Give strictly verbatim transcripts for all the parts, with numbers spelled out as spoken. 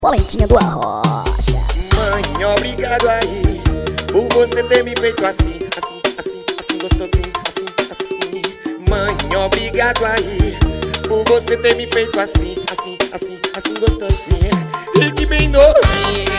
Polentinha do Arrocha. Mãe, obrigado aí por você ter me feito assim, assim, assim, assim, gostosinho, assim, assim. Mãe, obrigado aí por você ter me feito assim, assim, assim, assim, gostosinho. E que bem novinho.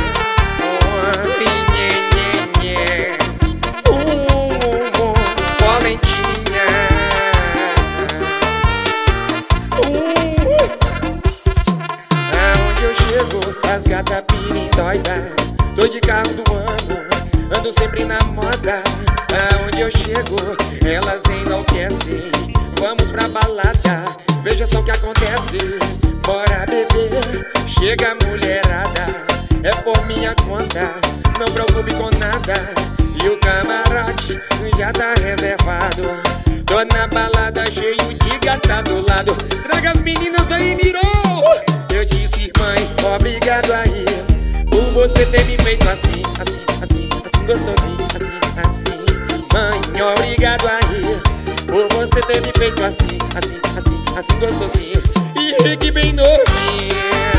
As gatas pirem doida, tô de carro do ano, ando sempre na moda. Aonde eu chego, elas enlouquecem. Vamos pra balada, veja só o que acontece. Bora beber, chega a mulherada, é por minha conta, não preocupe com nada. E o camarote já tá reservado, tô na balada cheio de gata do lado. Traga as meninas aí, mirou! Eu disse, mãe, obrigado aí por você ter me feito assim, assim, assim, assim, gostosinho, assim, assim. Mãe, obrigado aí por você ter me feito assim, assim, assim, assim, gostosinho. E que bem novinho.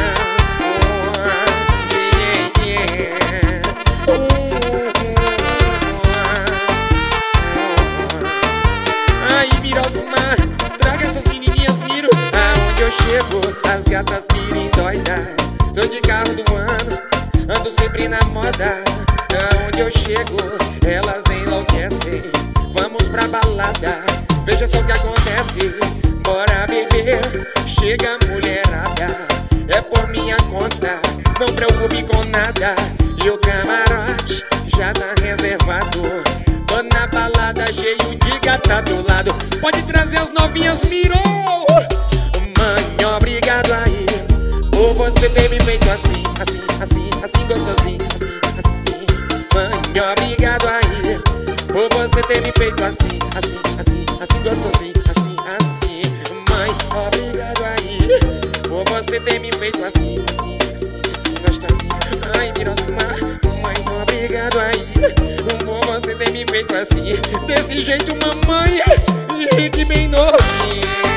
Ai, Mirosmar, traga essas menininhas, miro. Aonde eu chego, as gatas pirem doida, tô de carro do ano, ando sempre na moda. Aonde eu chego, elas enlouquecem. Vamos pra balada, veja só o que acontece. Bora beber, chega a mulherada, é por minha conta, não preocupe com nada. E o camarote já tá reservado, tô na balada cheio de gata do lado. Pode trazer as novinhas, mirou! Mãe, obrigado aí por você ter me feito assim, assim, assim, assim, gostosinho, assim, assim. Mãe, obrigado aí por você ter me feito assim, assim, assim, assim, gostosinho, assim, assim. Mãe, obrigado aí por você ter me feito assim, assim, assim, assim, gostosinho. Ai, Mirosmar, mãe, obrigado aí por você ter me feito assim, desse jeito, mamãe. E que bem novinho.